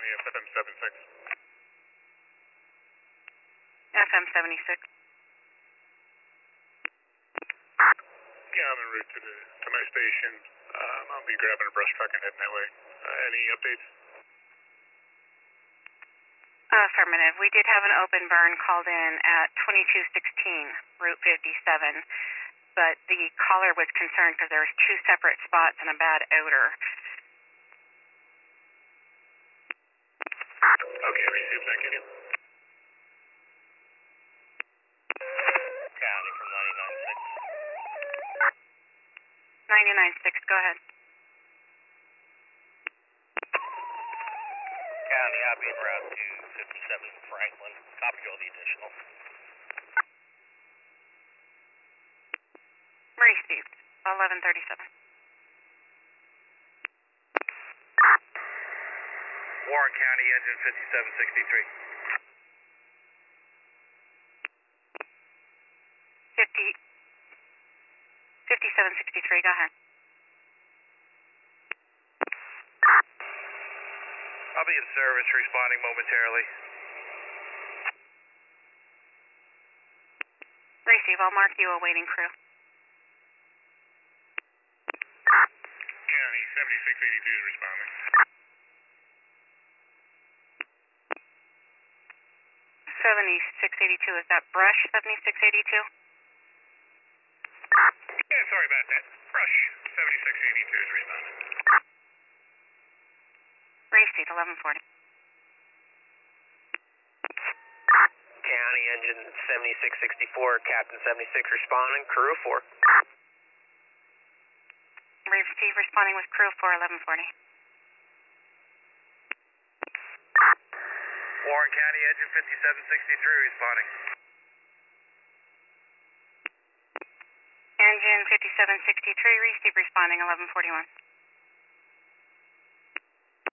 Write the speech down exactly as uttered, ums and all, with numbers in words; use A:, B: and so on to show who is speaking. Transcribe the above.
A: County, F M seventy-six.
B: F M seventy-six.
A: Yeah, I'm en route to, the, to my station. Um, I'll be grabbing a brush truck and heading that way. Uh, any updates?
B: Affirmative. We did have an open burn called in at twenty-two sixteen, Route fifty-seven, but the caller was concerned because there was two separate spots and a bad odor.
A: Okay, receive, thank you.
C: County from ninety-nine six.
B: ninety-nine six, go ahead.
C: County, I'll be en route to fifty-seven Franklin. Copy all the additional.
B: Received. eleven thirty-seven.
C: Warren County, engine fifty-seven sixty-three.
B: fifty, fifty-seven sixty-three, go ahead.
C: I'll be in service, responding momentarily.
B: Receive. I'll mark you a waiting crew.
A: County, seventy-six eighty-two is responding.
B: seventy-six eighty-two, is that Brush seventy-six eighty-two?
A: Yeah, sorry about that. Brush, seventy-six eighty-two is responding.
B: Receive. eleven forty.
C: County, engine seventy-six sixty-four, Captain seventy-six responding, crew of four.
B: Receive. Responding with crew for eleven forty.
C: Warren County, engine fifty-seven sixty-three responding.
B: Engine fifty-seven sixty-three, receive responding eleven forty-one.